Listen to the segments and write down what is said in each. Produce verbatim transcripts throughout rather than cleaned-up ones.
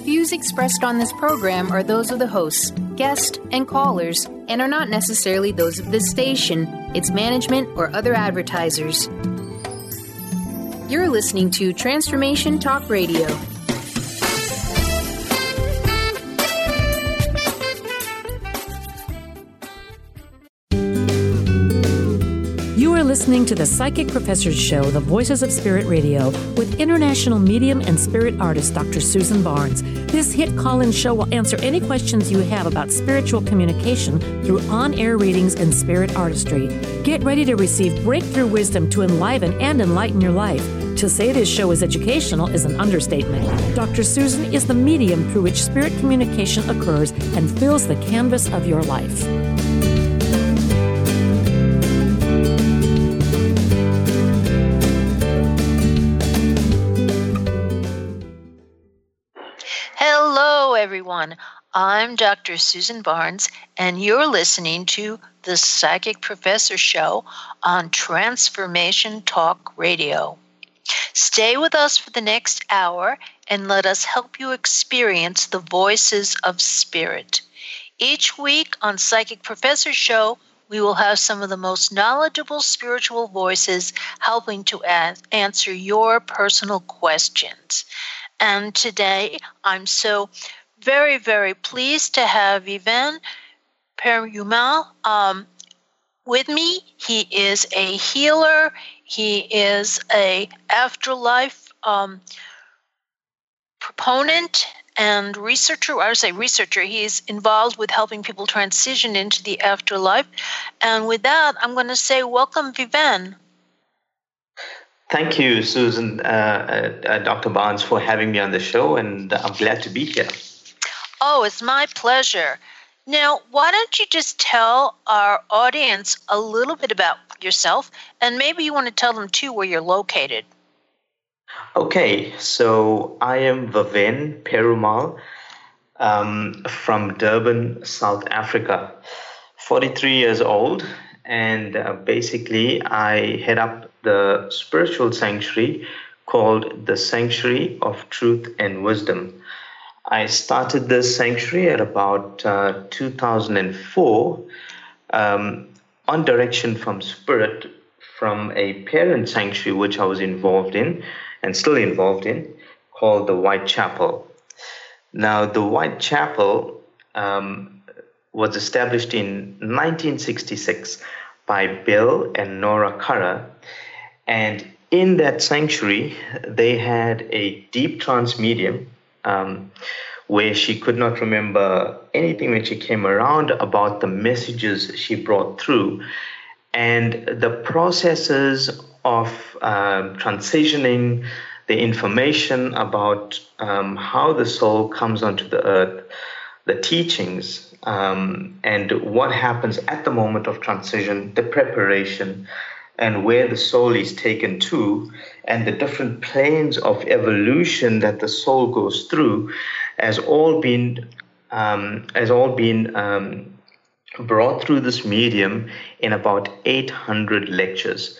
Views expressed on this program are those of the hosts, guests, and callers, and are not necessarily those of this station, its management, or other advertisers. You're listening to Transformation Talk Radio. You are listening to the Psychic Professors Show, The Voices of Spirit Radio, with international medium and spirit artist Doctor Susan Barnes. This hit call-in show will answer any questions you have about spiritual communication through on-air readings and spirit artistry. Get ready to receive breakthrough wisdom to enliven and enlighten your life. To say this show is educational is an understatement. Doctor Susan is the medium through which spirit communication occurs and fills the canvas of your life. Hello, everyone. I'm Doctor Susan Barnes, and you're listening to the Psychic Professor Show on Transformation Talk Radio. Stay with us for the next hour and let us help you experience the voices of spirit. Each week on Psychic Professor Show, we will have some of the most knowledgeable spiritual voices helping to a- answer your personal questions. And today, I'm so very, very pleased to have Yvan Perumal um, with me. He is a healer. He is a afterlife um, proponent and researcher. I would say researcher. He's involved with helping people transition into the afterlife. And with that, I'm going to say welcome, Yvan. Thank you, Susan, uh, uh, Doctor Barnes, for having me on the show, and I'm glad to be here. Oh, it's my pleasure. Now, why don't you just tell our audience a little bit about yourself, and maybe you want to tell them, too, where you're located. Okay, so I am Yvan Perumal um, from Durban, South Africa, forty-three years old, and uh, basically I head up the spiritual sanctuary called the Sanctuary of Truth and Wisdom. I started this sanctuary at about uh, two thousand four um, on direction from Spirit from a parent sanctuary which I was involved in and still involved in, called the Whitechapel. Now, the Whitechapel um, was established in nineteen sixty-six by Bill and Nora Curra. And in that sanctuary, they had a deep trance medium um, where she could not remember anything when she came around about the messages she brought through. And the processes of um, transitioning the information about um, how the soul comes onto the earth, the teachings, um, and what happens at the moment of transition, the preparation, and where the soul is taken to, and the different planes of evolution that the soul goes through, has all been um, has all been um, brought through this medium in about eight hundred lectures.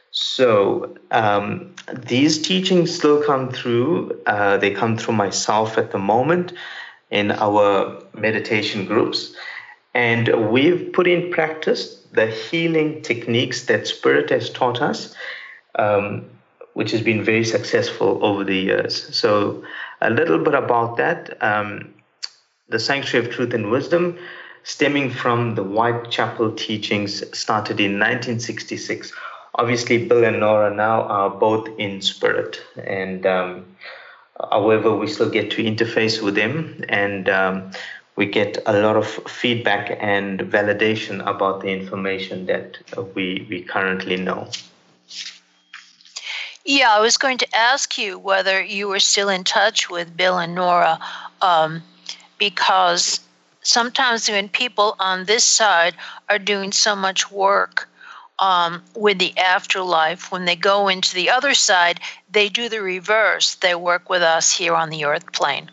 So um, these teachings still come through. Uh, they come through myself at the moment in our meditation groups, and we've put in practice the healing techniques that Spirit has taught us, um, which has been very successful over the years. So a little bit about that. Um, the Sanctuary of Truth and Wisdom, stemming from the Whitechapel teachings, started in nineteen sixty-six. Obviously, Bill and Nora now are both in Spirit, and um, however, we still get to interface with them, and um, we get a lot of feedback and validation about the information that we, we currently know. Yeah, I was going to ask you whether you were still in touch with Bill and Nora, um, because sometimes when people on this side are doing so much work um, with the afterlife, when they go into the other side, they do the reverse. They work with us here on the earth plane.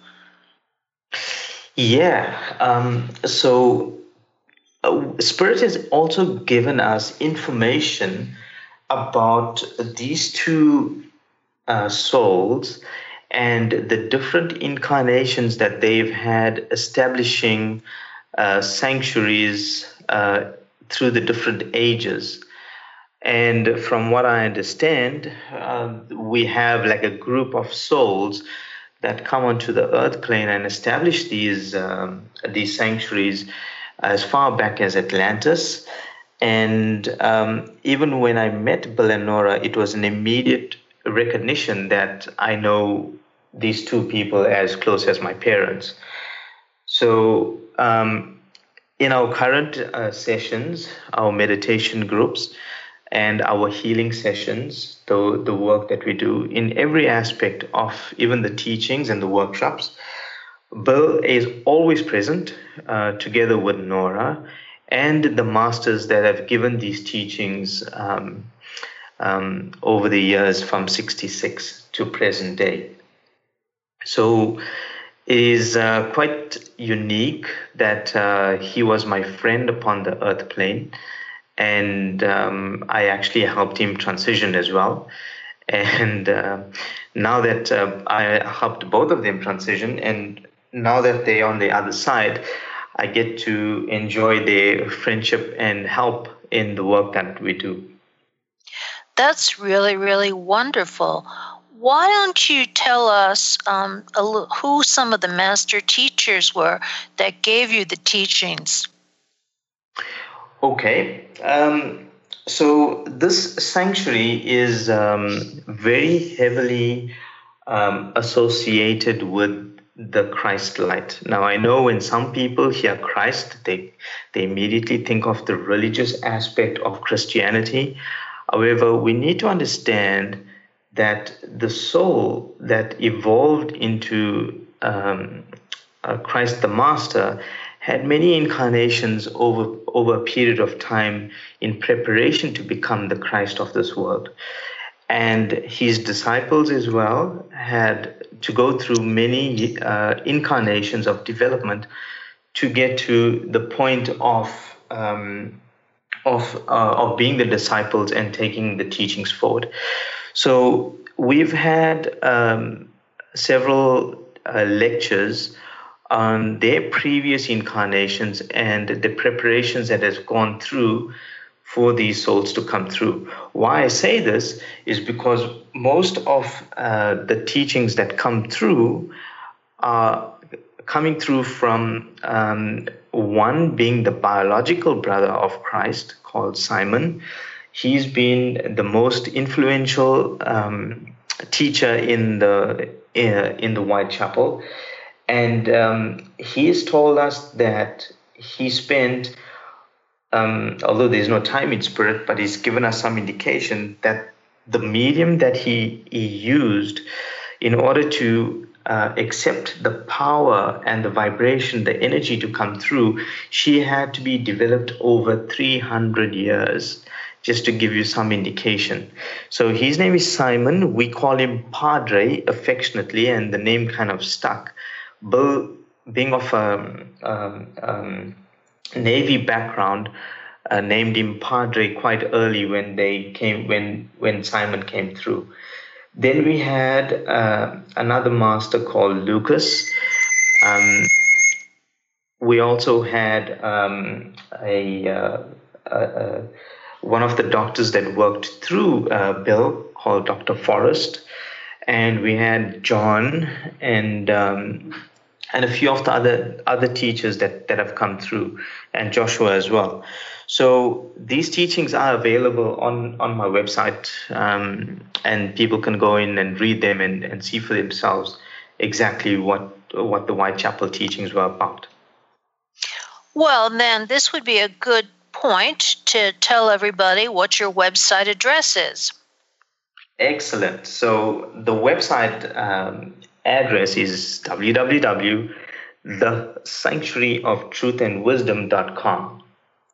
Yeah, um, so uh, Spirit has also given us information about these two uh, souls and the different incarnations that they've had establishing uh, sanctuaries uh, through the different ages. And from what I understand, uh, we have like a group of souls that come onto the earth plane and establish these um, these sanctuaries as far back as Atlantis. And um, even when I met Bill and Nora, it was an immediate recognition that I know these two people as close as my parents. So um, in our current uh, sessions, our meditation groups, and our healing sessions, the, the work that we do in every aspect of even the teachings and the workshops, Bill is always present uh, together with Nora and the masters that have given these teachings um, um, over the years from sixty-six to present day. So it is uh, quite unique that uh, he was my friend upon the earth plane. And um, I actually helped him transition as well. And uh, now that uh, I helped both of them transition, and now that they're on the other side, I get to enjoy their friendship and help in the work that we do. That's really, really wonderful. Why don't you tell us um, a l- who some of the master teachers were that gave you the teachings? Okay, um, so this sanctuary is um, very heavily um, associated with the Christ light. Now, I know when some people hear Christ, they they immediately think of the religious aspect of Christianity. However, we need to understand that the soul that evolved into um, uh, Christ the Master had many incarnations over, over a period of time in preparation to become the Christ of this world. And his disciples as well had to go through many uh, incarnations of development to get to the point of um, of uh, of being the disciples and taking the teachings forward. So we've had um, several uh, lectures on their previous incarnations and the preparations that has gone through for these souls to come through. Why I say this is because most of uh, the teachings that come through are coming through from um, one being the biological brother of Christ called Simon. He's been the most influential um, teacher in the uh, in the Whitechapel. And um, he has told us that he spent, um, although there's no time in spirit, but he's given us some indication that the medium that he, he used in order to uh, accept the power and the vibration, the energy to come through, she had to be developed over three hundred years, just to give you some indication. So his name is Simon. We call him Padre affectionately, and the name kind of stuck. Bill, being of a um, um, Navy background, uh, named him Padre quite early when they came when when Simon came through. Then we had uh, another master called Lucas. Um, we also had um, a, uh, a, a one of the doctors that worked through uh, Bill called Doctor Forrest, and we had John and. Um, and a few of the other other teachers that, that have come through, and Joshua as well. So these teachings are available on, on my website, um, and people can go in and read them and, and see for themselves exactly what, what the Whitechapel teachings were about. Well, then this would be a good point to tell everybody what your website address is. Excellent. So the website um, address is w w w dot the sanctuary of truth and wisdom dot com.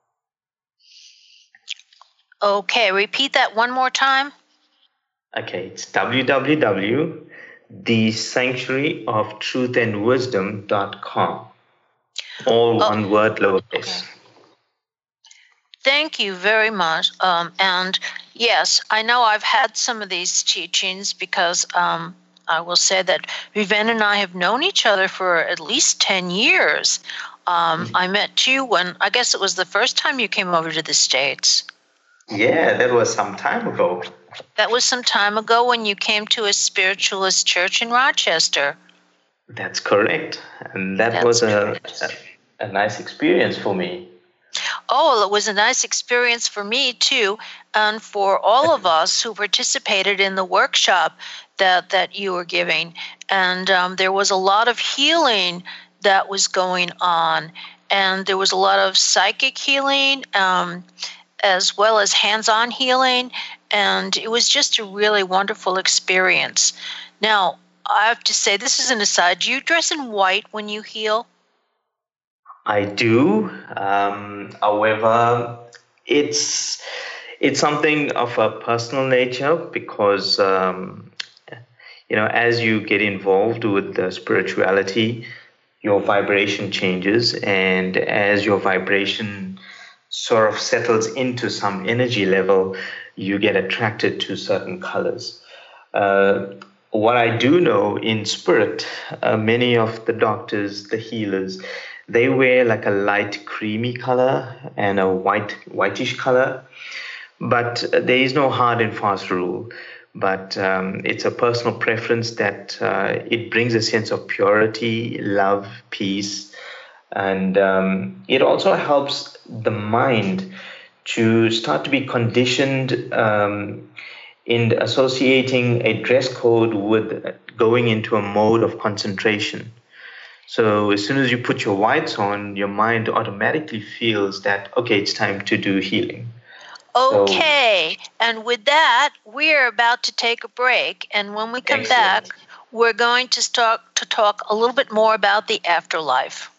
Okay, repeat that one more time. Okay, it's w w w dot the sanctuary of truth and wisdom dot com. All oh, one word, lowercase. Okay. Thank you very much. Um, and yes, I know I've had some of these teachings because um, I will say that Viven and I have known each other for at least ten years. Um, mm-hmm. I met you when, I guess it was the first time you came over to the States. Yeah, that was some time ago. That was some time ago when you came to a spiritualist church in Rochester. That's correct. And that That's was a, a, a nice experience for me. Oh, it was a nice experience for me, too, and for all of us who participated in the workshop that, that you were giving. And um, there was a lot of healing that was going on, and there was a lot of psychic healing um, as well as hands-on healing, and it was just a really wonderful experience. Now, I have to say, this is an aside, do you dress in white when you heal? I do. Um, however, it's it's something of a personal nature because, um, you know, as you get involved with the spirituality, your vibration changes. And as your vibration sort of settles into some energy level, you get attracted to certain colors. Uh, what I do know in spirit, uh, many of the doctors, the healers, they wear like a light creamy color and a white whitish color, but there is no hard and fast rule. But um, it's a personal preference that uh, it brings a sense of purity, love, peace, and um, it also helps the mind to start to be conditioned um, in associating a dress code with going into a mode of concentration. So as soon as you put your whites on, your mind automatically feels that, okay, it's time to do healing. Okay. So, and with that, we're about to take a break. And when we come excellent. back, we're going to start to talk a little bit more about the afterlife.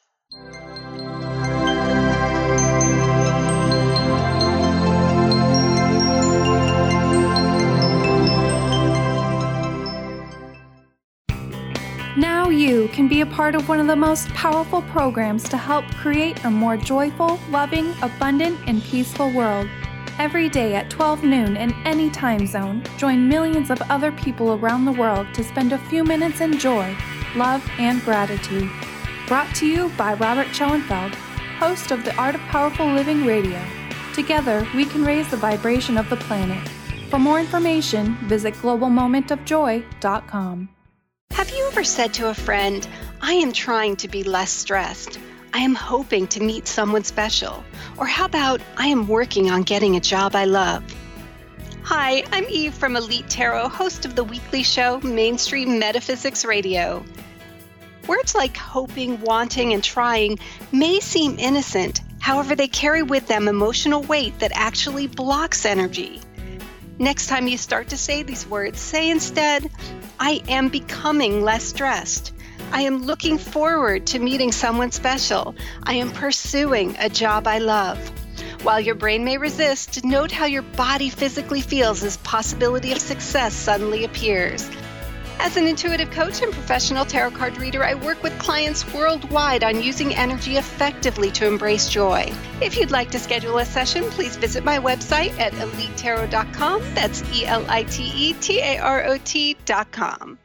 Now you can be a part of one of the most powerful programs to help create a more joyful, loving, abundant, and peaceful world. Every day at twelve noon in any time zone, join millions of other people around the world to spend a few minutes in joy, love, and gratitude. Brought to you by Robert Schoenfeld, host of the Art of Powerful Living Radio. Together, we can raise the vibration of the planet. For more information, visit global moment of joy dot com. Have you ever said to a friend, I am trying to be less stressed. I am hoping to meet someone special. Or how about, I am working on getting a job I love. Hi, I'm Eve from Elite Tarot, host of the weekly show Mainstream Metaphysics Radio. Words like hoping, wanting, and trying may seem innocent. However, they carry with them emotional weight that actually blocks energy. Next time you start to say these words, say instead, I am becoming less stressed. I am looking forward to meeting someone special. I am pursuing a job I love. While your brain may resist, note how your body physically feels as possibility of success suddenly appears. As an intuitive coach and professional tarot card reader, I work with clients worldwide on using energy effectively to embrace joy. If you'd like to schedule a session, please visit my website at elite tarot dot com. That's E L I T E T A R O T dot com.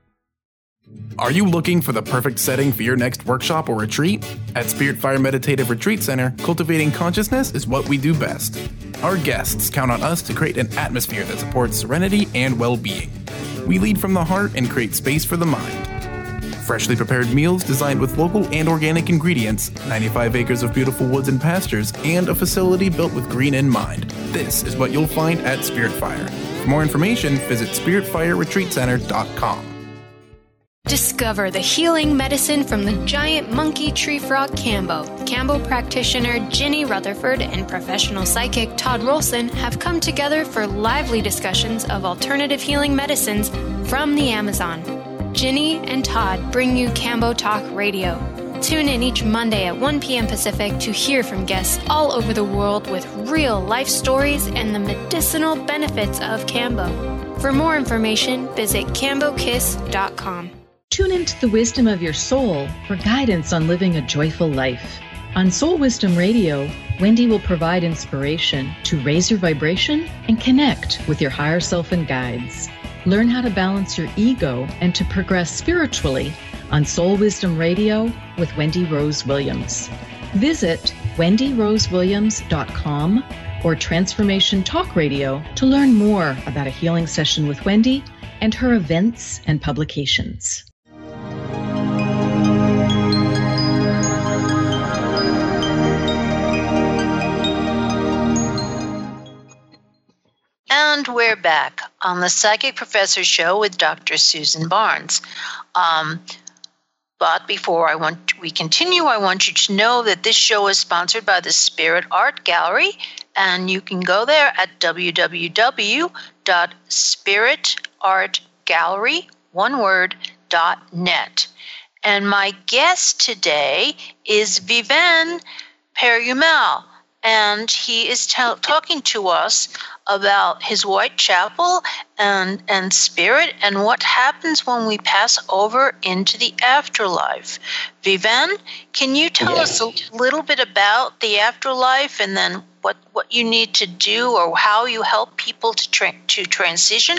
Are you looking for the perfect setting for your next workshop or retreat? At Spirit Fire Meditative Retreat Center, cultivating consciousness is what we do best. Our guests count on us to create an atmosphere that supports serenity and well-being. We lead from the heart and create space for the mind. Freshly prepared meals designed with local and organic ingredients, ninety-five acres of beautiful woods and pastures, and a facility built with green in mind. This is what you'll find at Spirit Fire. For more information, visit spirit fire retreat center dot com. Discover the healing medicine from the giant monkey tree frog Kambo. Kambo practitioner Ginny Rutherford and professional psychic Todd Rolson have come together for lively discussions of alternative healing medicines from the Amazon. Ginny and Todd bring you Kambo Talk Radio. Tune in each Monday at one p.m. Pacific to hear from guests all over the world with real life stories and the medicinal benefits of Kambo. For more information, visit kambo kiss dot com. Tune into the wisdom of your soul for guidance on living a joyful life. On Soul Wisdom Radio, Wendy will provide inspiration to raise your vibration and connect with your higher self and guides. Learn how to balance your ego and to progress spiritually on Soul Wisdom Radio with Wendy Rose Williams. Visit wendy rose williams dot com or Transformation Talk Radio to learn more about a healing session with Wendy and her events and publications. And we're back on the Psychic Professor Show with Doctor Susan Barnes. Um, but before I want we continue, I want you to know that this show is sponsored by the Spirit Art Gallery, and you can go there at w w w dot spirit art gallery, one word, dot net. And my guest today is Viven Perumal, and he is t- talking to us about his Whitechapel and, and spirit and what happens when we pass over into the afterlife. Viven, can you tell yes. us a little bit about the afterlife and then what, what you need to do or how you help people to tra- to transition?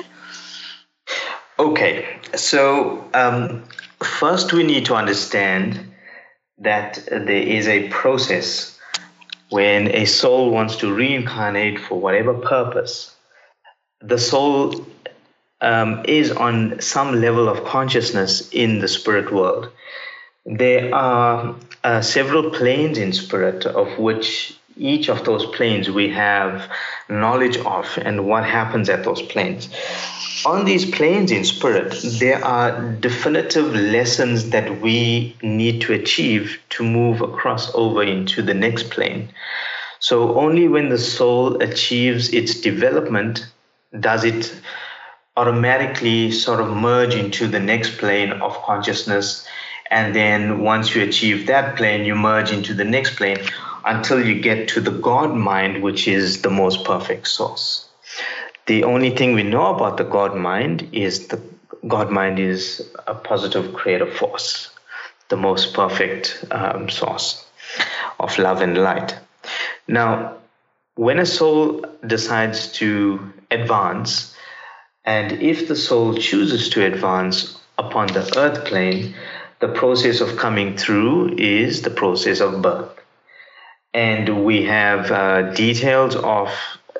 Okay, so um, first we need to understand that there is a process when a soul wants to reincarnate for whatever purpose. The soul um, is on some level of consciousness in the spirit world. There are uh, several planes in spirit, of which each of those planes we have knowledge of and what happens at those planes. On these planes in spirit, there are definitive lessons that we need to achieve to move across over into the next plane. So only when the soul achieves its development does it automatically sort of merge into the next plane of consciousness. And then once you achieve that plane, you merge into the next plane until you get to the God mind, which is the most perfect source. The only thing we know about the God mind is the God mind is a positive creative force, the most perfect um, source of love and light. Now, when a soul decides to advance, and if the soul chooses to advance upon the earth plane, the process of coming through is the process of birth. And we have uh, details of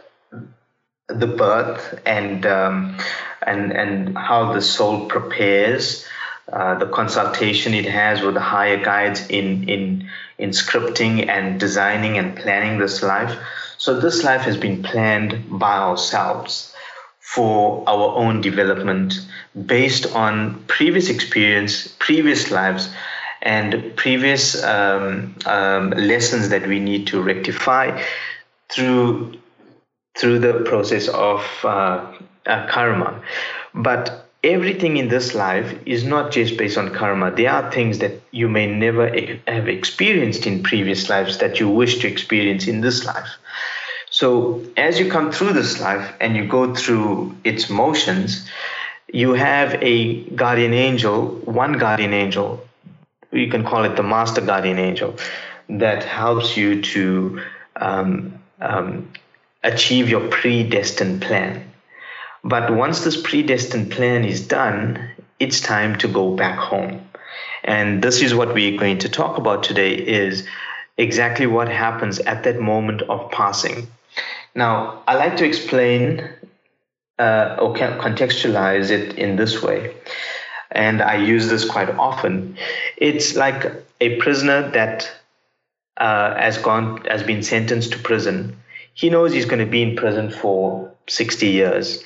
the birth and um, and and how the soul prepares, uh, the consultation it has with the higher guides in in in scripting and designing and planning this life. So this life has been planned by ourselves for our own development based on previous experience, previous lives, and previous um, um, lessons that we need to rectify through through the process of uh, uh, karma. But everything in this life is not just based on karma. There are things that you may never e- have experienced in previous lives that you wish to experience in this life. So as you come through this life and you go through its motions, you have a guardian angel, one guardian angel, you can call it the master guardian angel, that helps you to um, um, achieve your predestined plan. But once this predestined plan is done, it's time to go back home. And this is what we're going to talk about today, is exactly what happens at that moment of passing. Now, I like to explain uh, or contextualize it in this way, and I use this quite often. It's like a prisoner that uh, has gone has been sentenced to prison. He knows he's going to be in prison for sixty years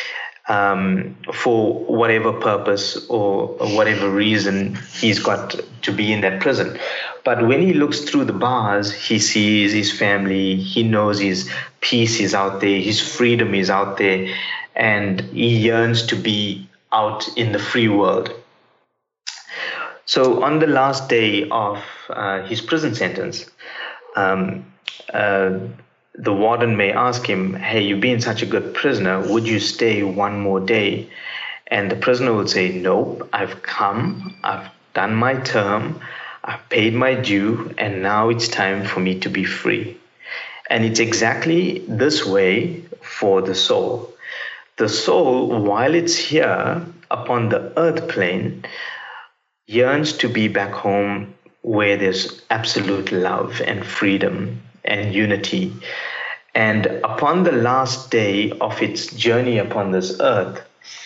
um, for whatever purpose or whatever reason he's got to be in that prison. But when he looks through the bars, he sees his family, he knows his peace is out there, his freedom is out there, and he yearns to be out in the free world. So on the last day of uh, his prison sentence, um, uh, the warden may ask him, hey, you've been such a good prisoner, would you stay one more day? And the prisoner will say, nope, I've come, I've done my term, I've paid my due, and now it's time for me to be free. And it's exactly this way for the soul. The soul, while it's here upon the earth plane, yearns to be back home where there's absolute love and freedom and unity. And upon the last day of its journey upon this earth,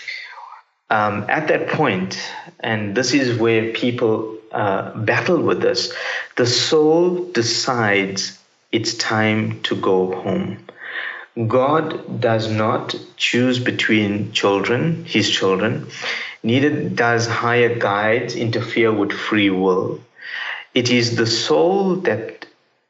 um, at that point, and this is where people uh, battle with this, the soul decides it's time to go home. God does not choose between children, his children, neither does higher guides interfere with free will. It is the soul that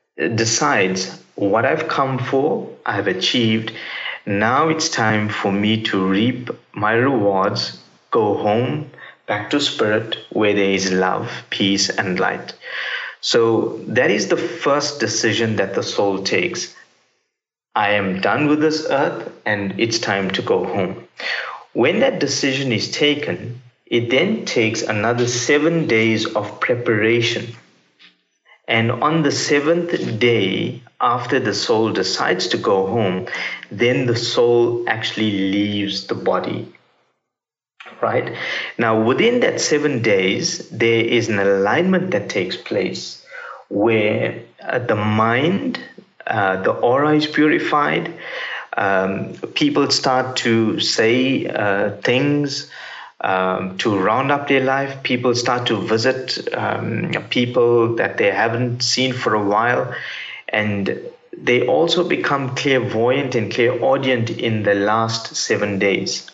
decides, what I've come for, I've achieved. Now it's time for me to reap my rewards, go home, back to spirit, where there is love, peace, and light. So that is the first decision that the soul takes. I am done with this earth and it's time to go home. When that decision is taken, it then takes another seven days of preparation. And on the seventh day, after the soul decides to go home, then the soul actually leaves the body. Right? Now, within that seven days, there is an alignment that takes place where uh, the mind, uh, the aura is purified. Um, people start to say uh, things Um, to round up their life. People start to visit um, people that they haven't seen for a while, and they also become clairvoyant and clairaudient in the last seven days.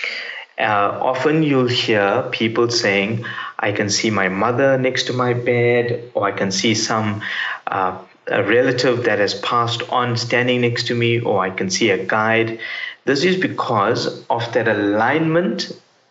Uh, often you'll hear people saying, I can see my mother next to my bed, or I can see some uh, a relative that has passed on standing next to me, or I can see a guide. This is because of that alignment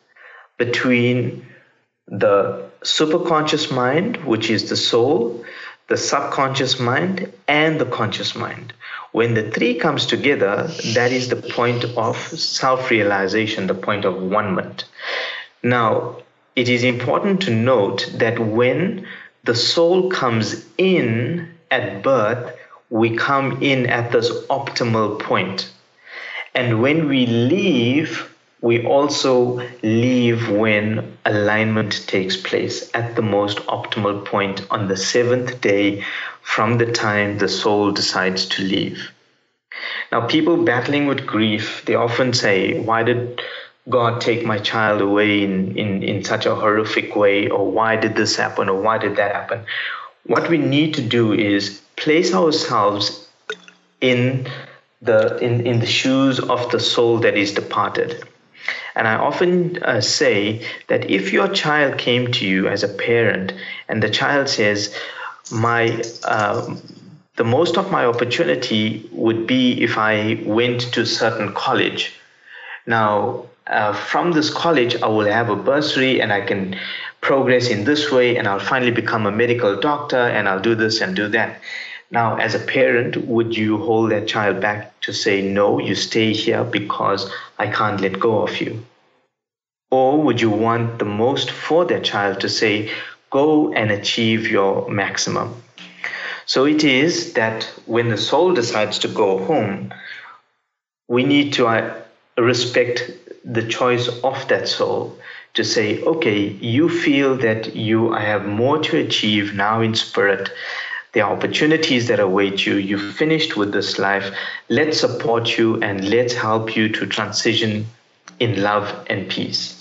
between the superconscious mind, which is the soul, the subconscious mind, and the conscious mind. When the three comes together, that is the point of self-realization, the point of one-ment. Now, it is important to note that when the soul comes in at birth, we come in at this optimal point. And when we leave, we also leave when alignment takes place at the most optimal point on the seventh day from the time the soul decides to leave. Now, people battling with grief, they often say, why did God take my child away in, in, in such a horrific way? Or why did this happen? Or why did that happen? What we need to do is place ourselves in the, in, in the shoes of the soul that is departed. And I often uh, say that if your child came to you as a parent and the child says, my uh, the most of my opportunity would be if I went to a certain college. Now, uh, from this college, I will have a bursary and I can progress in this way, and I'll finally become a medical doctor, and I'll do this and do that. Now, as a parent, would you hold that child back to say, no, you stay here because I can't let go of you? Or would you want the most for that child to say, go and achieve your maximum? So it is that when the soul decides to go home, we need to uh, respect the choice of that soul to say, okay, you feel that you have more to achieve now in spirit. There are opportunities that await you. You've finished with this life. Let's support you and let's help you to transition in love and peace.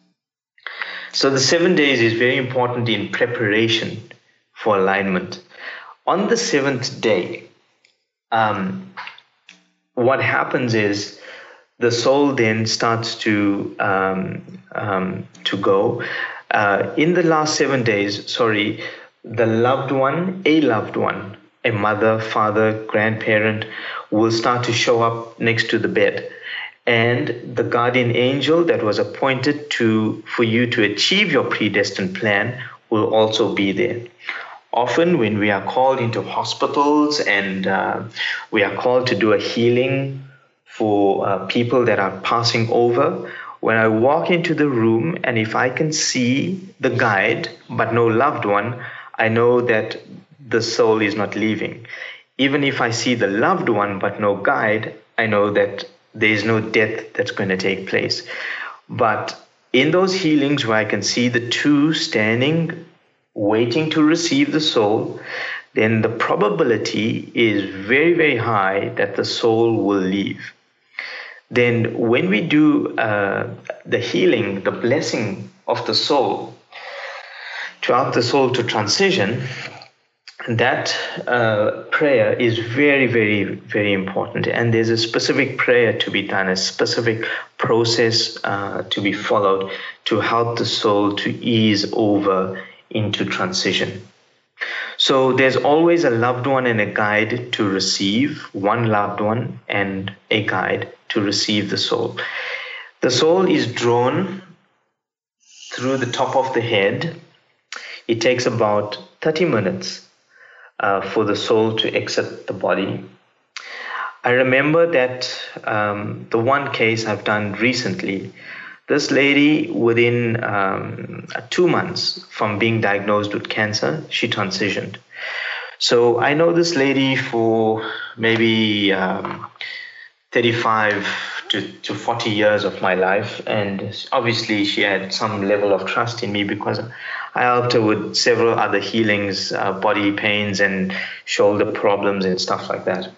So the seven days is very important in preparation for alignment. On the seventh day, um, what happens is the soul then starts to um, um, to go. Uh, in the last seven days, sorry, the loved one, a loved one, a mother, father, grandparent, will start to show up next to the bed. And the guardian angel that was appointed to for you to achieve your predestined plan will also be there. Often when we are called into hospitals and uh, we are called to do a healing for uh, people that are passing over, when I walk into the room and if I can see the guide but no loved one, I know that the soul is not leaving. Even if I see the loved one but no guide, I know that there is no death that's going to take place. But in those healings where I can see the two standing, waiting to receive the soul, then the probability is very, very high that the soul will leave. Then when we do uh, the healing, the blessing of the soul, to help the soul to transition, that uh, prayer is very, very, very important. And there's a specific prayer to be done, a specific process uh, to be followed to help the soul to ease over into transition. So there's always a loved one and a guide to receive, one loved one and a guide to receive the soul. The soul is drawn through the top of the head. It takes about thirty minutes uh, for the soul to exit the body. I remember that um, the one case I've done recently, this lady, within um, two months from being diagnosed with cancer, she transitioned. So I know this lady for maybe um, thirty-five to forty years of my life. And obviously she had some level of trust in me because I helped her with several other healings, uh, body pains and shoulder problems and stuff like that.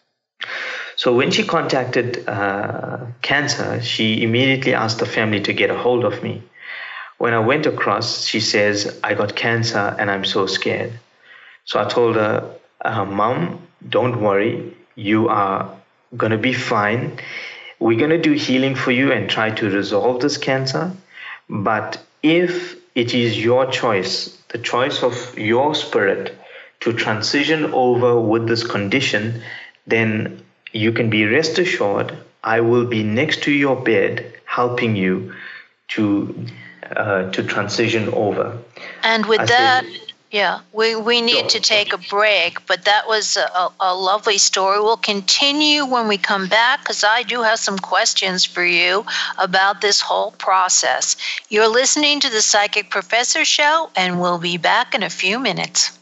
So when she contacted uh, cancer, she immediately asked the family to get a hold of me. When I went across, she says, I got cancer and I'm so scared. So I told her, uh, Mom, don't worry. You are going to be fine. We're going to do healing for you and try to resolve this cancer. But if it is your choice, the choice of your spirit to transition over with this condition, then you can be rest assured I will be next to your bed helping you to uh, to transition over. And with I that, said, yeah, we, we need Sure. to take a break, but that was a, a lovely story. We'll continue when we come back because I do have some questions for you about this whole process. You're listening to the Psychic Professor Show, and we'll be back in a few minutes.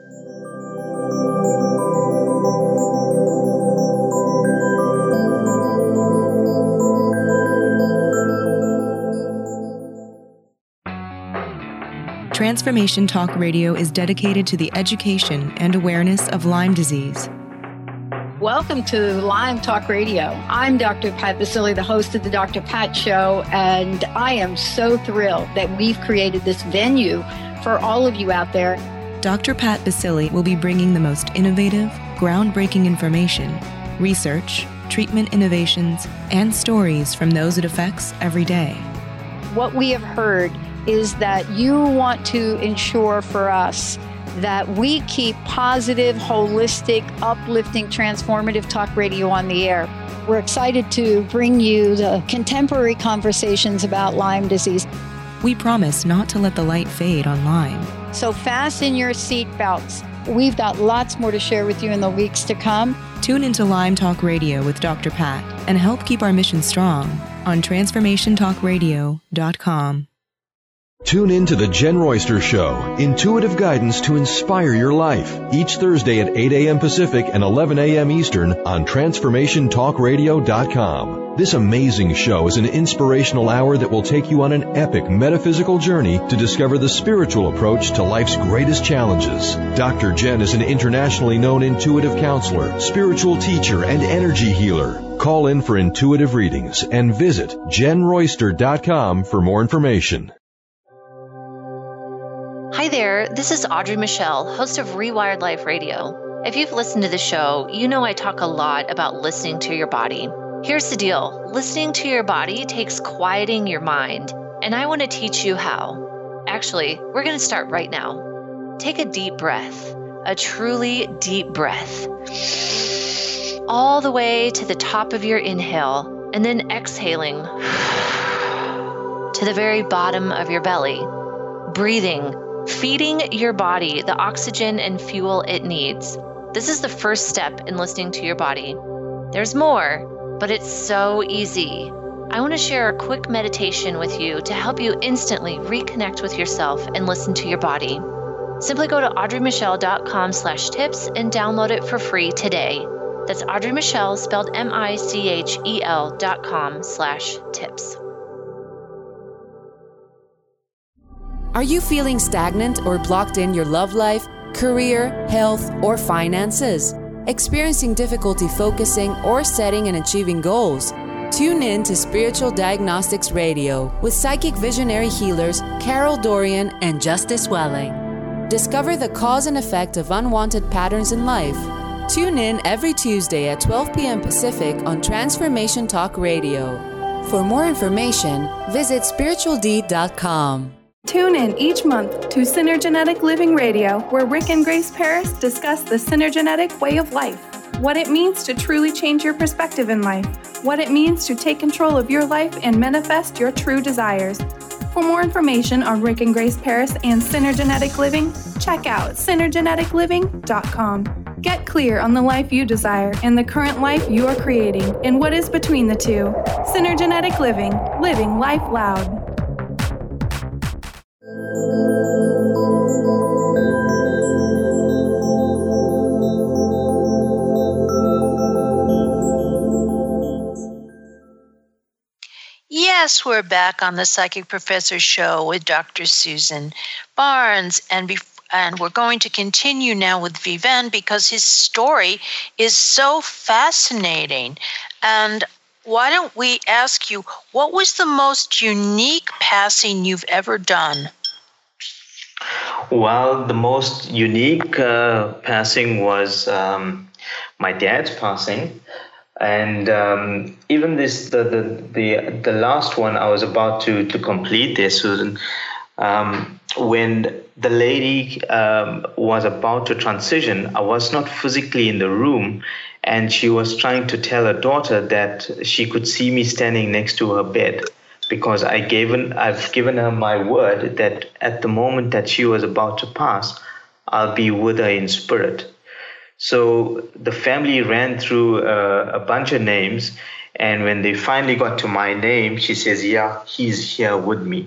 Transformation Talk Radio is dedicated to the education and awareness of Lyme disease. Welcome to Lyme Talk Radio. I'm Doctor Pat Baccili, the host of the Doctor Pat Show, and I am so thrilled that we've created this venue for all of you out there. Doctor Pat Baccili will be bringing the most innovative, groundbreaking information, research, treatment innovations, and stories from those it affects every day. What we have heard is that you want to ensure for us that we keep positive, holistic, uplifting, transformative talk radio on the air. We're excited to bring you the contemporary conversations about Lyme disease. We promise not to let the light fade on Lyme. So fasten your seatbelts. We've got lots more to share with you in the weeks to come. Tune into Lyme Talk Radio with Doctor Pat and help keep our mission strong on transformation talk radio dot com. Tune in to The Jen Royster Show, intuitive guidance to inspire your life, each Thursday at eight a.m. Pacific and eleven a.m. Eastern on transformation talk radio dot com. This amazing show is an inspirational hour that will take you on an epic metaphysical journey to discover the spiritual approach to life's greatest challenges. Doctor Jen is an internationally known intuitive counselor, spiritual teacher, and energy healer. Call in for intuitive readings and visit jen royster dot com for more information. Hi there, this is Audrey Michelle, host of Rewired Life Radio. If you've listened to the show, you know I talk a lot about listening to your body. Here's the deal. Listening to your body takes quieting your mind, and I want to teach you how. Actually, we're going to start right now. Take a deep breath, a truly deep breath, all the way to the top of your inhale, and then exhaling to the very bottom of your belly, breathing, feeding your body the oxygen and fuel it needs. This is the first step in listening to your body. There's more, but it's so easy. I want to share a quick meditation with you to help you instantly reconnect with yourself and listen to your body. Simply go to audrey michelle dot com slash tips and download it for free today. That's Audrey Michelle, spelled M I C H E L dot com slash tips. Are you feeling stagnant or blocked in your love life, career, health, or finances? Experiencing difficulty focusing or setting and achieving goals? Tune in to Spiritual Diagnostics Radio with psychic visionary healers Carol Dorian and Justice Welling. Discover the cause and effect of unwanted patterns in life. Tune in every Tuesday at twelve p.m. Pacific on Transformation Talk Radio. For more information, visit spiritual d dot com. Tune in each month to Synergenetic Living Radio, where Rick and Grace Paris discuss the synergenetic way of life, what it means to truly change your perspective in life, what it means to take control of your life and manifest your true desires. For more information on Rick and Grace Paris and Synergenetic Living, check out synergenetic living dot com. Get clear on the life you desire and the current life you are creating and what is between the two. Synergenetic Living, living life loud. Yes, we're back on the Psychic Professor Show with Doctor Susan Barnes, and before And we're going to continue now with Viven because his story is so fascinating. And why don't we ask you, what was the most unique passing you've ever done? Well, the most unique uh, passing was um, my dad's passing. And um, even this, the, the the the last one I was about to to complete this, Susan, um, when the lady um, was about to transition, I was not physically in the room, and she was trying to tell her daughter that she could see me standing next to her bed, because I given I've given her my word that at the moment that she was about to pass, I'll be with her in spirit. So the family ran through uh, a bunch of names, and when they finally got to my name, she says, "Yeah, he's here with me."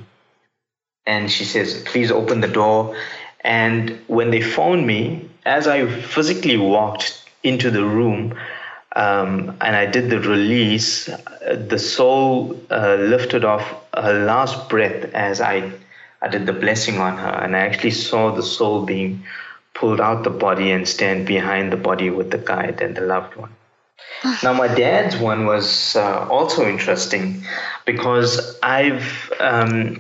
And she says, "Please open the door." And when they phoned me, as I physically walked into the room um, and I did the release, the soul uh, lifted off her last breath as I, I did the blessing on her. And I actually saw the soul being pulled out the body and stand behind the body with the guide and the loved one. Now, my dad's one was uh, also interesting because I've... Um,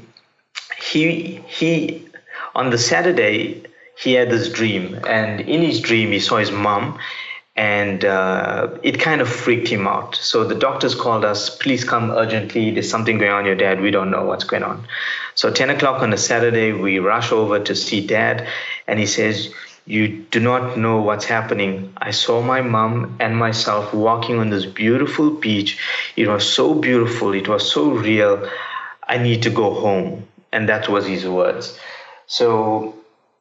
He he on the Saturday he had this dream, and in his dream he saw his mom, and uh, it kind of freaked him out. So the doctors called us, "Please come urgently. There's something going on with your dad. We don't know what's going on." So ten o'clock on a Saturday, we rush over to see Dad, and he says, "You do not know what's happening. I saw my mom and myself walking on this beautiful beach. It was so beautiful. It was so real. I need to go home." And that was his words. So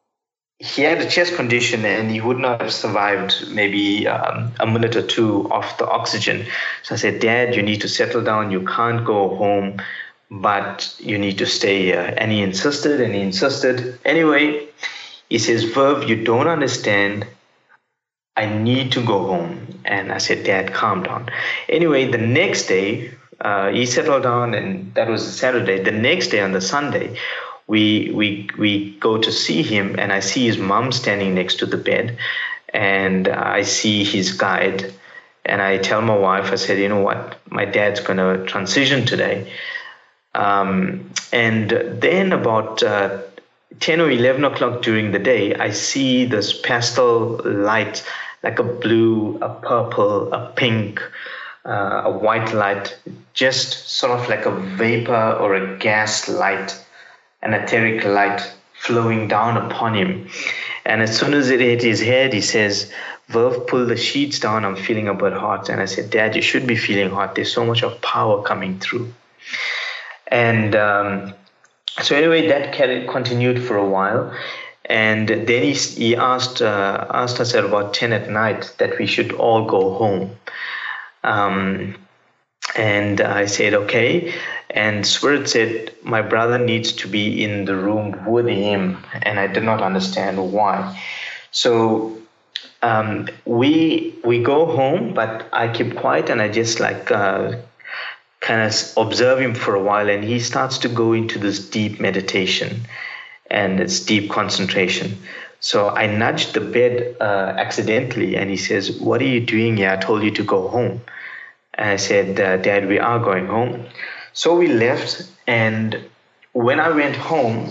he had a chest condition, and he would not have survived maybe um, a minute or two off the oxygen. So I said, "Dad, you need to settle down. You can't go home, but you need to stay here." And he insisted and he insisted. Anyway, he says, "Verv, you don't understand. I need to go home." And I said, "Dad, calm down." Anyway, the next day, Uh, he settled down, and that was a Saturday. The next day, on the Sunday, we we we go to see him, and I see his mom standing next to the bed, and I see his guide, and I tell my wife, I said, "You know what, my dad's going to transition today." Um, and then about uh, ten or eleven o'clock during the day, I see this pastel light, like a blue, a purple, a pink, Uh, a white light, just sort of like a vapor or a gas light, an etheric light flowing down upon him. And as soon as it hit his head, he says, "Verv, pull the sheets down. I'm feeling a bit hot." And I said, "Dad, you should be feeling hot. There's so much of power coming through." And um, so anyway, that carried, continued for a while. And then he, he asked, uh, asked us at about ten at night that we should all go home. Um, and I said, "Okay." And Spirit said, "My brother needs to be in the room with him." And I did not understand why. So um, we we go home, but I keep quiet and I just like uh, kind of observe him for a while, and he starts to go into this deep meditation and it's deep concentration. So I nudged the bed uh, accidentally, and he says, "What are you doing here? I told you to go home." And I said, uh, "Dad, we are going home." So we left, and when I went home,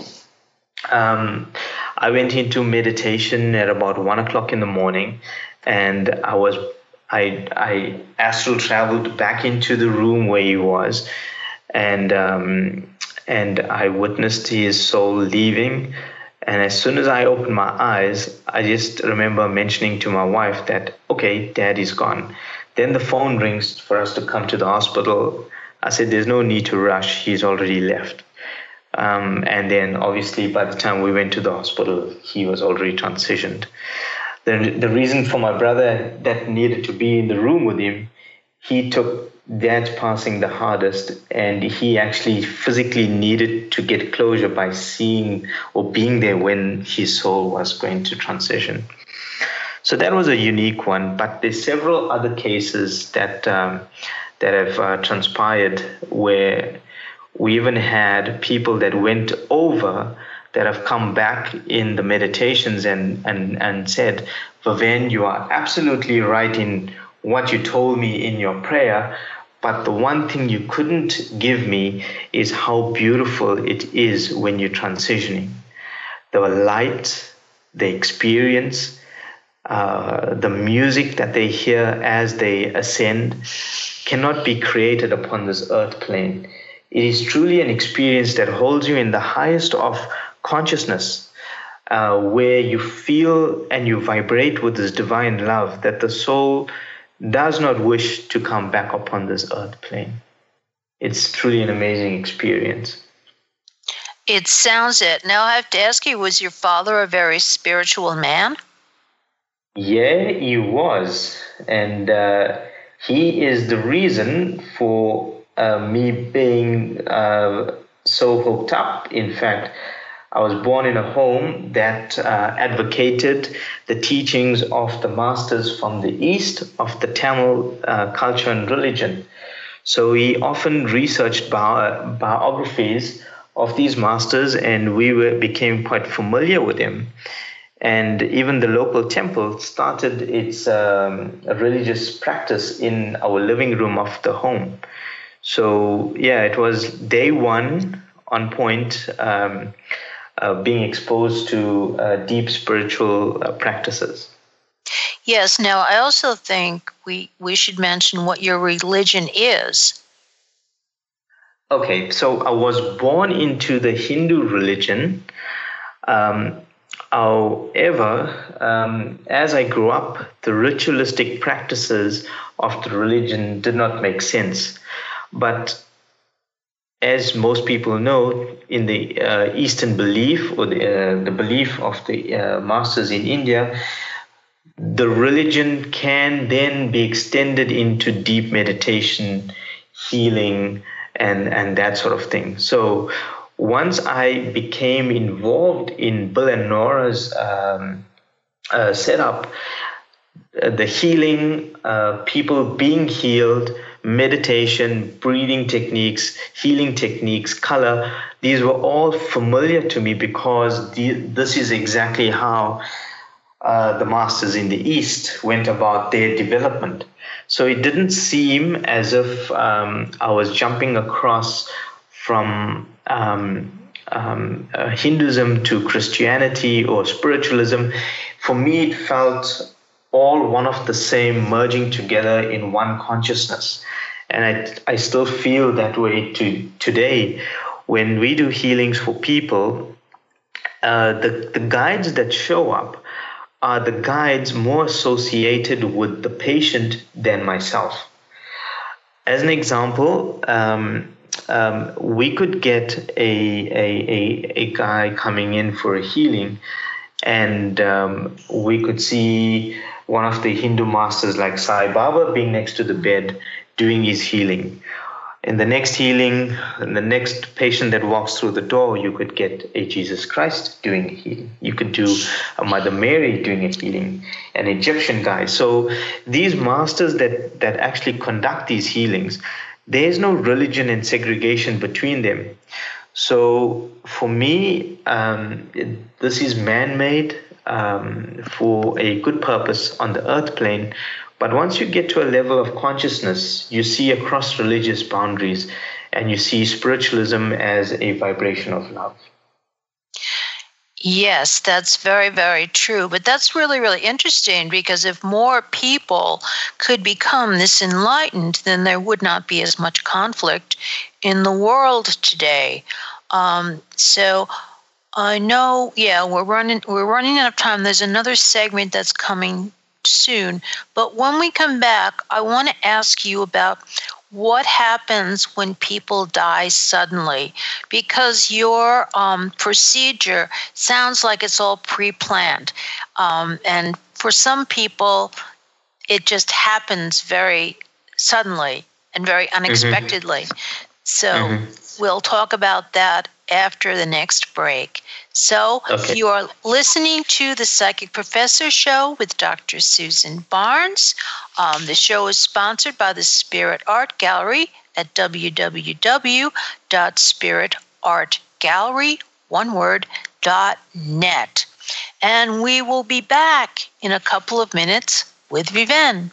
um, I went into meditation at about one o'clock in the morning, and I was I I astral traveled back into the room where he was, and um, and I witnessed his soul leaving. And as soon as I opened my eyes, I just remember mentioning to my wife that, okay, Dad is gone. Then the phone rings for us to come to the hospital. I said, there's no need to rush. He's already left. Um, and then obviously by the time we went to the hospital, he was already transitioned. The, the reason for my brother that needed to be in the room with him, he took Dad's passing the hardest, and he actually physically needed to get closure by seeing or being there when his soul was going to transition. So that was a unique one, but there's several other cases that um, that have uh, transpired where we even had people that went over that have come back in the meditations and and and said, "Vaven, you are absolutely right in what you told me in your prayer, but the one thing you couldn't give me is how beautiful it is when you're transitioning. The light, the experience, uh, the music that they hear as they ascend cannot be created upon this earth plane. It is truly an experience that holds you in the highest of consciousness, uh, where you feel and you vibrate with this divine love that the soul does not wish to come back upon this earth plane." It's truly an amazing experience. It sounds it. Now I have to ask you, was your father a very spiritual man? Yeah, he was. And uh, he is the reason for uh, me being uh, so hooked up. In fact, I was born in a home that uh, advocated the teachings of the masters from the East of the Tamil uh, culture and religion. So we often researched bio- biographies of these masters, and we were, became quite familiar with them. And even the local temple started its um, religious practice in our living room of the home. So yeah, it was day one on point, um, Uh, being exposed to uh, deep spiritual uh, practices. Yes. Now, I also think we, we should mention what your religion is. Okay, so I was born into the Hindu religion. Um, however, um, as I grew up, the ritualistic practices of the religion did not make sense. But as most people know, in the uh, Eastern belief, or the, uh, the belief of the uh, masters in India, the religion can then be extended into deep meditation, healing, and, and that sort of thing. So once I became involved in Bill and Nora's um, uh, setup, uh, the healing, uh, people being healed, meditation, breathing techniques, healing techniques, color, these were all familiar to me because the, this is exactly how uh, the masters in the East went about their development. So it didn't seem as if um, I was jumping across from um, um, uh, Hinduism to Christianity or spiritualism. For me, it felt all one of the same, merging together in one consciousness. And I, I still feel that way to today. When we do healings for people, uh, the, the guides that show up are the guides more associated with the patient than myself. As an example, um, um, we could get a, a, a, a guy coming in for a healing, and um, we could see one of the Hindu masters like Sai Baba being next to the bed doing his healing. In the next healing, in the next patient that walks through the door, you could get a Jesus Christ doing a healing. You could do a Mother Mary doing a healing, an Egyptian guide. So these masters that, that actually conduct these healings, there's no religion and segregation between them. So for me, um, it, this is man-made um, for a good purpose on the earth plane. But once you get to a level of consciousness, you see across religious boundaries, and you see spiritualism as a vibration of love. Yes, that's very, very true. But that's really, really interesting, because if more people could become this enlightened, then there would not be as much conflict in the world today. Um, so I know, yeah, we're running, we're running out of time. There's another segment that's coming soon. But when we come back, I want to ask you about what happens when people die suddenly, because your um, procedure sounds like it's all pre-planned. Um, and for some people, it just happens very suddenly and very unexpectedly. Mm-hmm. So mm-hmm. we'll talk about that after the next break. So okay. You are listening to the Psychic Professor Show with Doctor Susan Barnes. Um, the show is sponsored by the Spirit Art Gallery at w w w dot spirit art gallery, one word, dot net. And we will be back in a couple of minutes with Viven.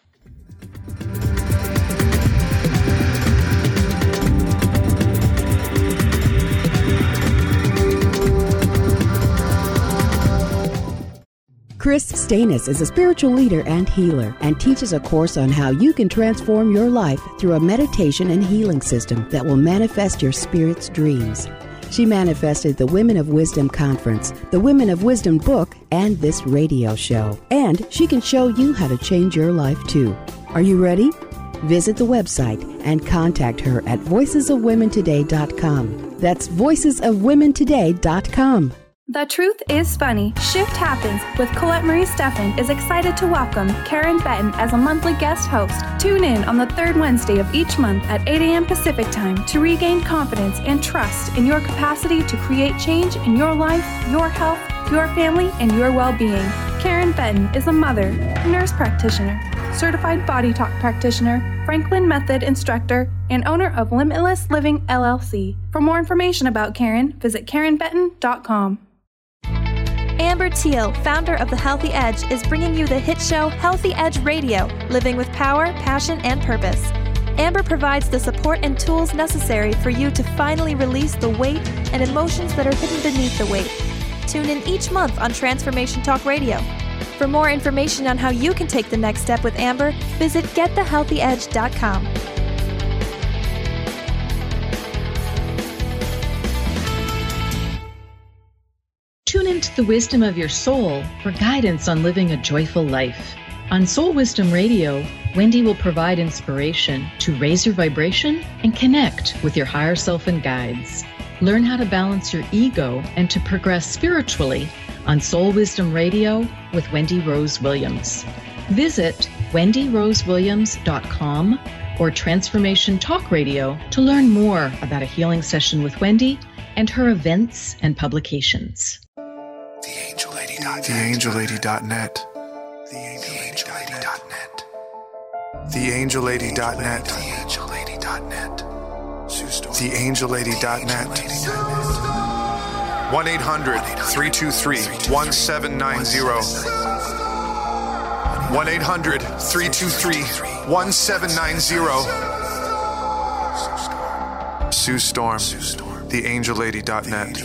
Chris Stanis is a spiritual leader and healer and teaches a course on how you can transform your life through a meditation and healing system that will manifest your spirit's dreams. She manifested the Women of Wisdom Conference, the Women of Wisdom book, and this radio show. And she can show you how to change your life too. Are you ready? Visit the website and contact her at voices of women today dot com. That's voices of women today dot com. The Truth is Funny. Shift Happens with Colette Marie Steffen is excited to welcome Karen Benton as a monthly guest host. Tune in on the third Wednesday of each month at eight a.m. Pacific Time to regain confidence and trust in your capacity to create change in your life, your health, your family, and your well-being. Karen Benton is a mother, nurse practitioner, certified body talk practitioner, Franklin Method instructor, and owner of Limitless Living L L C. For more information about Karen, visit karen benton dot com. Amber Teal, founder of The Healthy Edge, is bringing you the hit show Healthy Edge Radio, living with power, passion, and purpose. Amber provides the support and tools necessary for you to finally release the weight and emotions that are hidden beneath the weight. Tune in each month on Transformation Talk Radio. For more information on how you can take the next step with Amber, visit get the healthy edge dot com. Tune into the wisdom of your soul for guidance on living a joyful life. On Soul Wisdom Radio, Wendy will provide inspiration to raise your vibration and connect with your higher self and guides. Learn how to balance your ego and to progress spiritually on Soul Wisdom Radio with Wendy Rose Williams. Visit wendy rose williams dot com or Transformation Talk Radio to learn more about a healing session with Wendy and her events and publications. the angel lady dot net. the angel lady dot net. the angel lady dot net. the angel lady dot net. the angel lady dot net. one eight hundred three two three one seven nine zero. one eight hundred three two three one seven nine zero. Sue Storm. the angel lady dot net.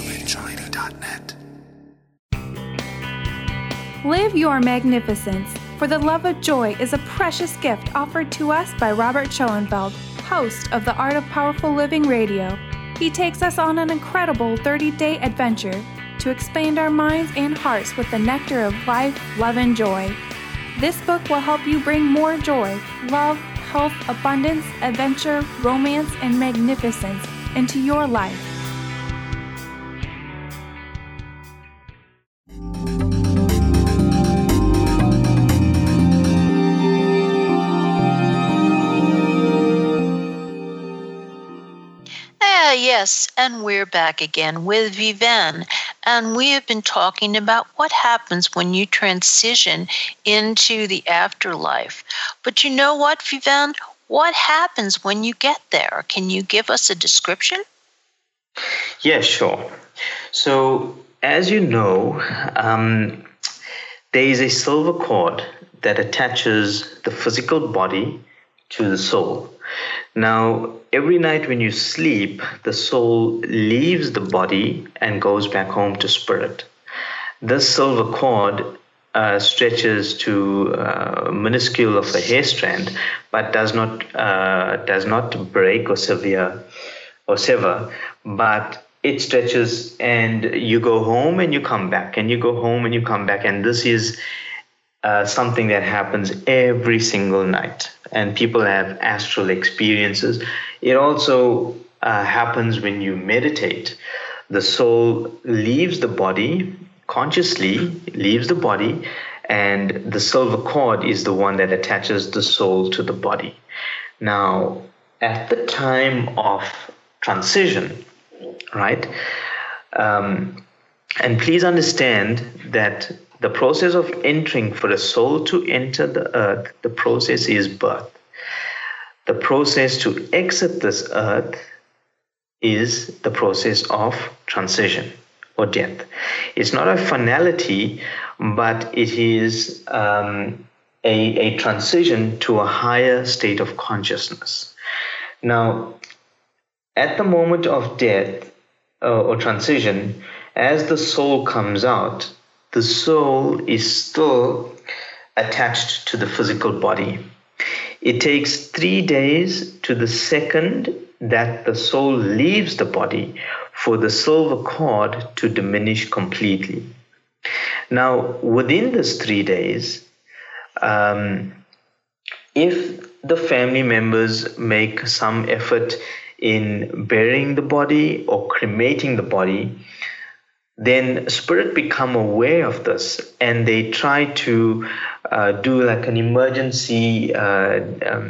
Live your magnificence, for the love of joy is a precious gift offered to us by Robert Schoenfeld, host of the Art of Powerful Living Radio. He takes us on an incredible thirty-day adventure to expand our minds and hearts with the nectar of life, love, and joy. This book will help you bring more joy, love, health, abundance, adventure, romance, and magnificence into your life. Yes, and we're back again with Viven, and we have been talking about what happens when you transition into the afterlife. But you know what, Viven? What happens when you get there? Can you give us a description? Yeah, sure. So, as you know, um, there is a silver cord that attaches the physical body to the soul. Now, every night when you sleep, the soul leaves the body and goes back home to spirit. This silver cord uh, stretches to uh, minuscule of a hair strand, but does not uh, does not break or sever or sever, but it stretches, and you go home and you come back, and you go home and you come back, and this is uh, something that happens every single night. And people have astral experiences. It also uh, happens when you meditate. The soul leaves the body, consciously leaves the body, and the silver cord is the one that attaches the soul to the body. Now, at the time of transition, right, um, and please understand that the process of entering, for a soul to enter the earth, the process is birth. The process to exit this earth is the process of transition or death. It's not a finality, but it is um, a, a transition to a higher state of consciousness. Now, at the moment of death uh, or transition, as the soul comes out, the soul is still attached to the physical body. It takes three days to the second that the soul leaves the body for the silver cord to diminish completely. Now, within this three days, um, if the family members make some effort in burying the body or cremating the body, then spirit become aware of this, and they try to uh, do like an emergency, uh, um,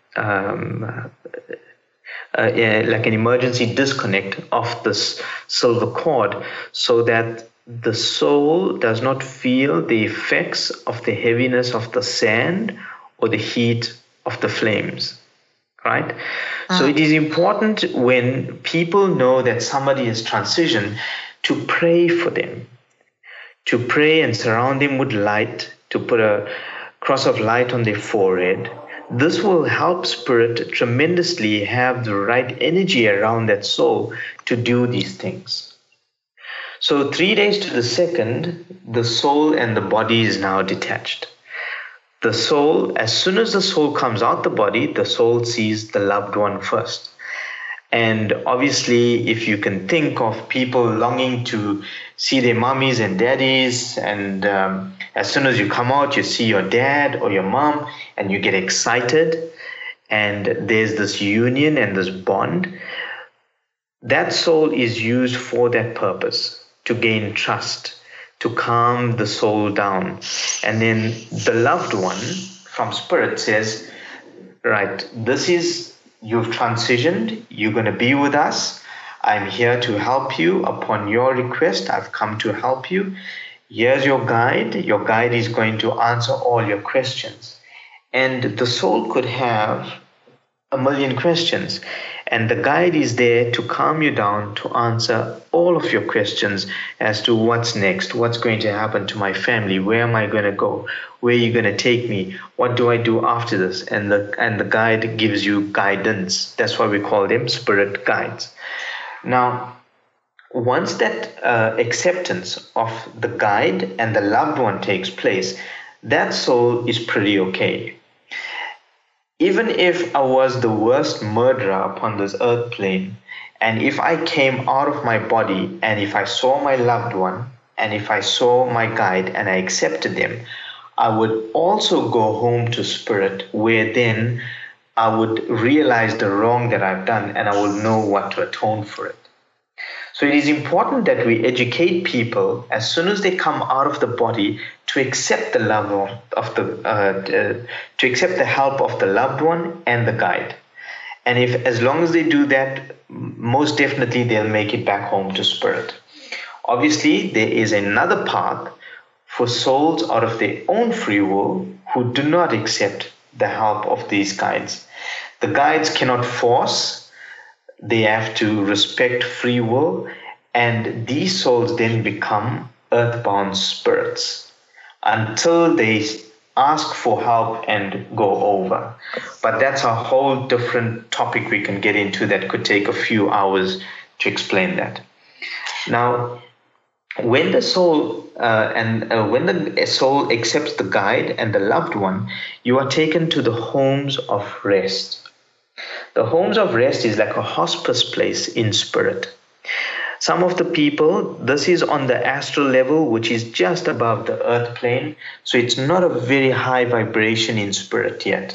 um, uh, yeah, like an emergency disconnect of this silver cord, so that the soul does not feel the effects of the heaviness of the sand or the heat of the flames. Right? Uh-huh. So it is important when people know that somebody has transitioned to pray for them, to pray and surround them with light, to put a cross of light on their forehead. This will help spirit tremendously have the right energy around that soul to do these things. So three days to the second, the soul and the body is now detached. The soul, as soon as the soul comes out the body, the soul sees the loved one first. And obviously, if you can think of people longing to see their mummies and daddies, and um, as soon as you come out, you see your dad or your mom, and you get excited, and there's this union and this bond, that soul is used for that purpose, to gain trust, to calm the soul down. And then the loved one from spirit says, right, this is, you've transitioned, you're going to be with us. I'm here to help you. Upon your request, I've come to help you. Here's your guide. Your guide is going to answer all your questions. And the soul could have a million questions, and the guide is there to calm you down, to answer all of your questions as to what's next, what's going to happen to my family, where am I going to go, where are you going to take me, what do I do after this, and the and the guide gives you guidance. That's why we call them spirit guides. Now, once that uh, acceptance of the guide and the loved one takes place, that soul is pretty okay. Even if I was the worst murderer upon this earth plane, and if I came out of my body, and if I saw my loved one, and if I saw my guide and I accepted them, I would also go home to spirit, where then I would realize the wrong that I've done, and I would know what to atone for it. So it is important that we educate people as soon as they come out of the body to accept the love of the uh, uh, to accept the help of the loved one and the guide. And if, as long as they do that, most definitely they'll make it back home to spirit. Obviously, there is another path for souls out of their own free will who do not accept the help of these guides. The guides cannot force, they have to respect free will, and these souls then become earthbound spirits until they ask for help and go over. But that's a whole different topic we can get into that could take a few hours to explain that. Now, when the soul uh, and uh, when the soul accepts the guide and the loved one, you are taken to the homes of rest. The homes of rest is like a hospice place in spirit. Some of the people, this is on the astral level, which is just above the earth plane, so it's not a very high vibration in spirit yet.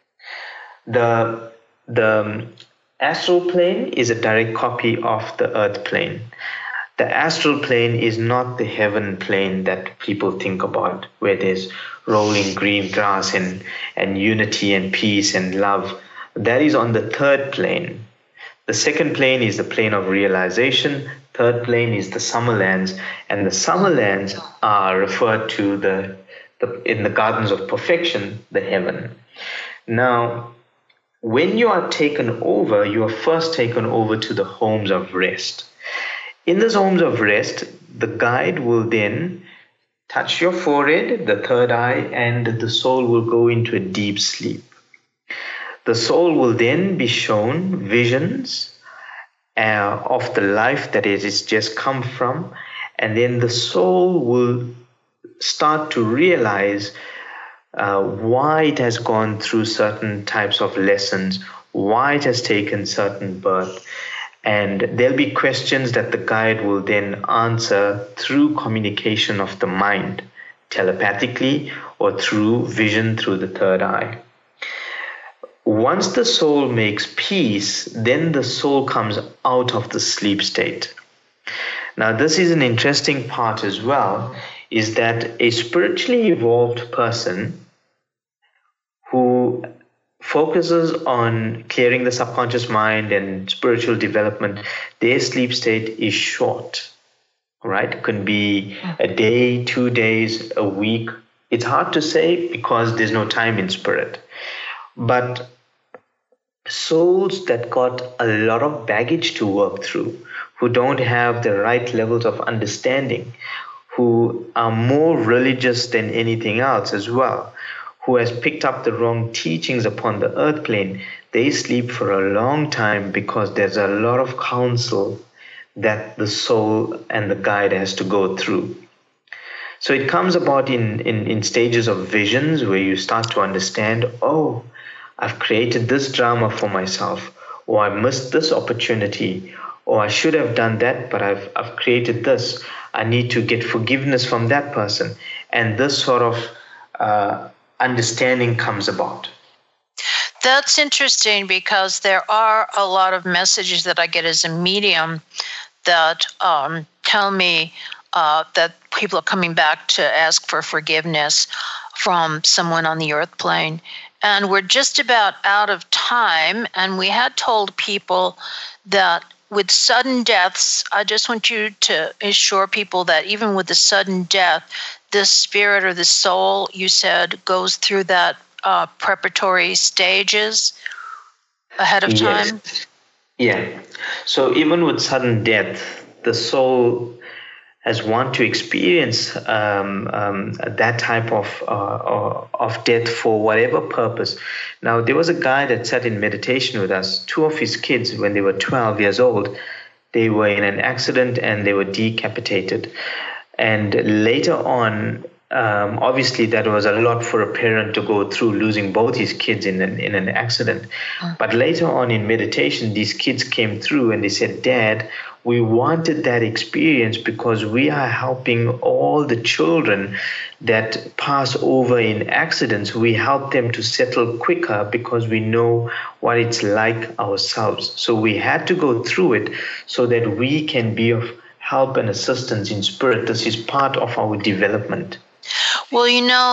The, the astral plane is a direct copy of the earth plane. The astral plane is not the heaven plane that people think about, where there's rolling green grass and, and unity and peace and love. That is on the third plane. The second plane is the plane of realization. Third plane is the summer lands. And the summer lands are referred to the, the in the gardens of perfection, the heaven. Now, when you are taken over, you are first taken over to the homes of rest. In these homes of rest, the guide will then touch your forehead, the third eye, and the soul will go into a deep sleep. The soul will then be shown visions uh, of the life that it has just come from, and then the soul will start to realize uh, why it has gone through certain types of lessons, why it has taken certain birth. And there'll be questions that the guide will then answer through communication of the mind, telepathically or through vision through the third eye. Once the soul makes peace, then the soul comes out of the sleep state. Now, this is an interesting part as well, is that a spiritually evolved person who focuses on clearing the subconscious mind and spiritual development, their sleep state is short, right? It can be a day, two days, a week. It's hard to say because there's no time in spirit. But souls that got a lot of baggage to work through, who don't have the right levels of understanding, who are more religious than anything else as well, who has picked up the wrong teachings upon the earth plane, they sleep for a long time because there's a lot of counsel that the soul and the guide has to go through. So it comes about in, in, in stages of visions where you start to understand, oh, I've created this drama for myself, or I missed this opportunity, or I should have done that, but I've I've created this. I need to get forgiveness from that person. And this sort of uh, understanding comes about. That's interesting because there are a lot of messages that I get as a medium that um, tell me uh, that people are coming back to ask for forgiveness from someone on the earth plane. And we're just about out of time. And we had told people that with sudden deaths, I just want you to assure people that even with the sudden death, this spirit or the soul, you said, goes through that uh, preparatory stages ahead of time? Yes. Yeah. So even with sudden death, the soul has want to experience um, um, that type of uh, of death for whatever purpose. Now, there was a guy that sat in meditation with us. Two of his kids, when they were twelve years old, they were in an accident and they were decapitated. And later on, um, obviously that was a lot for a parent to go through, losing both his kids in an, in an accident. Oh. But later on in meditation, these kids came through and they said, Dad, we wanted that experience because we are helping all the children that pass over in accidents. We help them to settle quicker because we know what it's like ourselves. So we had to go through it so that we can be of help and assistance in spirit. This is part of our development. Well, you know,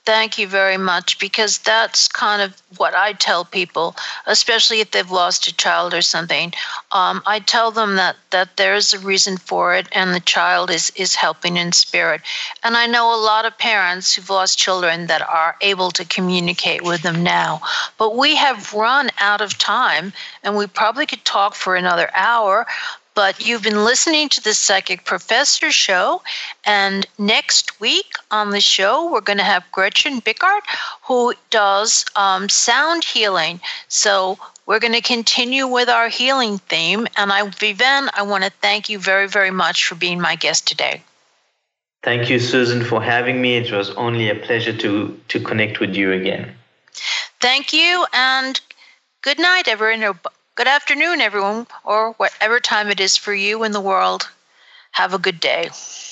Thank you very much, because that's kind of what I tell people, especially if they've lost a child or something. Um, I tell them that, that there's a reason for it, and the child is, is helping in spirit. And I know a lot of parents who've lost children that are able to communicate with them now. But we have run out of time, and we probably could talk for another hour. But you've been listening to the Psychic Professor Show, and next week on the show, we're going to have Gretchen Bickart, who does um, sound healing. So we're going to continue with our healing theme, and I, Viven, I want to thank you very, very much for being my guest today. Thank you, Susan, for having me. It was only a pleasure to, to connect with you again. Thank you, and good night, everyone. Good afternoon, everyone, or whatever time it is for you in the world. Have a good day.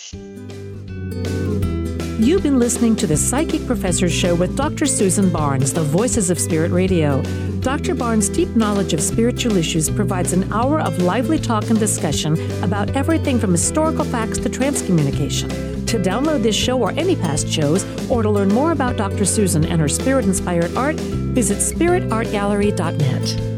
You've been listening to the Psychic Professor Show with Doctor Susan Barnes, the Voices of Spirit Radio. Doctor Barnes' deep knowledge of spiritual issues provides an hour of lively talk and discussion about everything from historical facts to transcommunication. To download this show or any past shows, or to learn more about Doctor Susan and her spirit-inspired art, visit spirit art gallery dot net.